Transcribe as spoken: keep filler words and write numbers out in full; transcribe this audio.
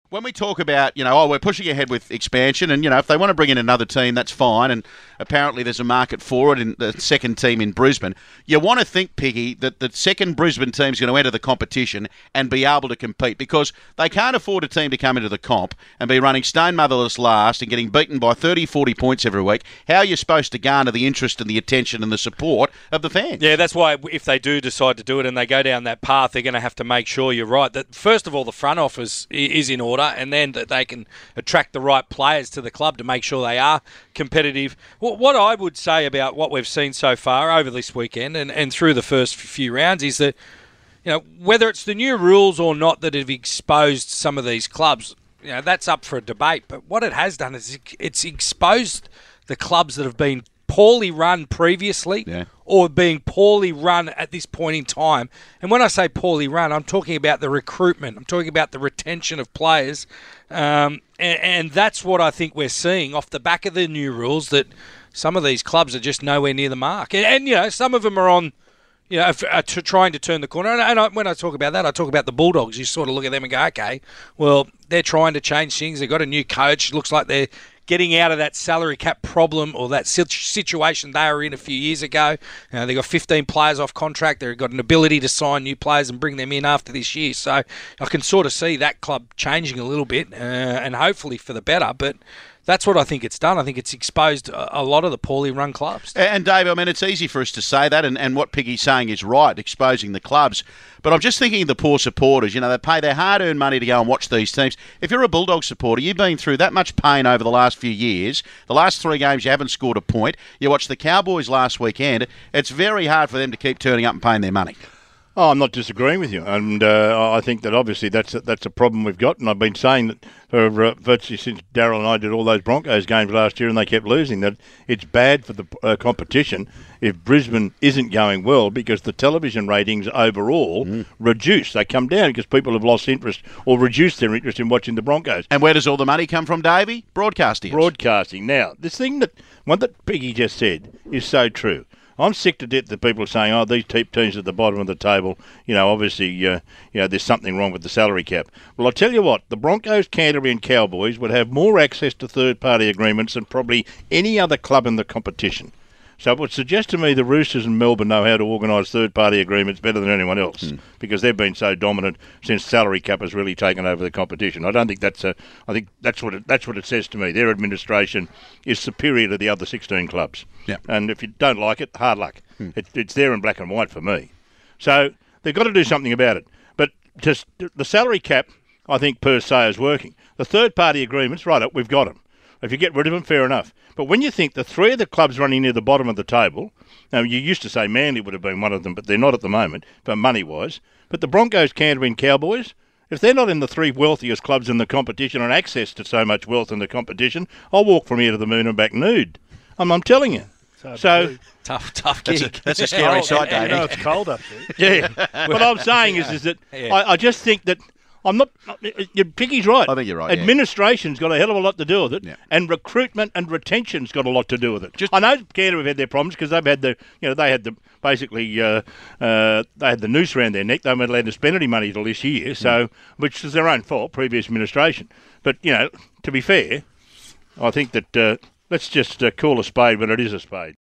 When we talk about, you know, oh, we're pushing ahead with expansion, and, you know, if they want to bring in another team, that's fine, and apparently there's a market for it in the second team in Brisbane, you want to think, Piggy, that the second Brisbane team's going to enter the competition and be able to compete, because they can't afford a team to come into the comp and be running stone motherless last and getting beaten by thirty, forty points every week. How are you supposed to garner the interest and the attention and the support of the fans? Yeah, that's why if they do decide to do it and they go down that path, they're going to have to make sure, you're right, that first of all, the front office is in order, and then that they can attract the right players to the club to make sure they are competitive. What I would say about what we've seen so far over this weekend and, and through the first few rounds is that, you know, whether it's the new rules or not that have exposed some of these clubs, you know, that's up for a debate. But what it has done is it's exposed the clubs that have been poorly run previously, yeah. or being poorly run at this point in time. And when I say poorly run, I'm talking about the recruitment. I'm talking about the retention of players. Um, and, and that's what I think we're seeing off the back of the new rules, that some of these clubs are just nowhere near the mark. And, and you know, some of them are on, you know, are t- trying to turn the corner. And, and I, when I talk about that, I talk about the Bulldogs. You sort of look at them and go, okay, well, they're trying to change things. They've got a new coach. It looks like they're getting out of that salary cap problem or that situation they were in a few years ago. You know, they've got fifteen players off contract. They've got an ability to sign new players and bring them in after this year. So I can sort of see that club changing a little bit, uh, and hopefully for the better. But that's what I think it's done. I think it's exposed a lot of the poorly run clubs. And, Dave, I mean, it's easy for us to say that, and, and what Piggy's saying is right, exposing the clubs. But I'm just thinking of the poor supporters. You know, they pay their hard-earned money to go and watch these teams. If you're a Bulldog supporter, you've been through that much pain over the last few years. The last three games, you haven't scored a point. You watched the Cowboys last weekend. It's very hard for them to keep turning up and paying their money. Oh, I'm not disagreeing with you, and uh, I think that obviously that's a, that's a problem we've got, and I've been saying that for uh, virtually since Darryl and I did all those Broncos games last year and they kept losing, that it's bad for the uh, competition if Brisbane isn't going well, because the television ratings overall mm. reduce. They come down because people have lost interest or reduced their interest in watching the Broncos. And where does all the money come from, Davey? Broadcasting. Broadcasting. Now, this thing that one that Piggy just said is so true. I'm sick to death that people are saying, oh, these teams at the bottom of the table, you know, obviously, uh, you know, there's something wrong with the salary cap. Well, I'll tell you what, the Broncos, Canterbury and Cowboys would have more access to third-party agreements than probably any other club in the competition. So it would suggest to me the Roosters and Melbourne know how to organise third-party agreements better than anyone else, mm. because they've been so dominant since salary cap has really taken over the competition. I don't think that's a. I think that's what it, that's what it says to me. Their administration is superior to the other sixteen clubs. Yeah. And if you don't like it, hard luck. Mm. It, it's there in black and white for me. So they've got to do something about it. But just the salary cap, I think per se is working. The third-party agreements, right up, we've got them. If you get rid of them, fair enough. But when you think the three of the clubs running near the bottom of the table, now you used to say Manly would have been one of them, but they're not at the moment, but money-wise. But the Broncos, Canterbury and Cowboys, if they're not in the three wealthiest clubs in the competition and access to so much wealth in the competition, I'll walk from here to the moon and back nude. I'm, I'm telling you. So tough, tough gig. That's a, that's a scary sight, Dave. You know it's cold up there. Yeah. What I'm saying is, is that yeah. I, I just think that I'm not. Piggy's right. I think you're right. Administration's yeah. got a hell of a lot to do with it, yeah. and recruitment and retention's got a lot to do with it. Just, I know Canada have had their problems because they've had the, you know, they had the basically uh, uh, they had the noose around their neck. They weren't allowed to spend any money till this year, so mm. which is their own fault, previous administration. But you know, to be fair, I think that uh, let's just uh, call a spade when it is a spade.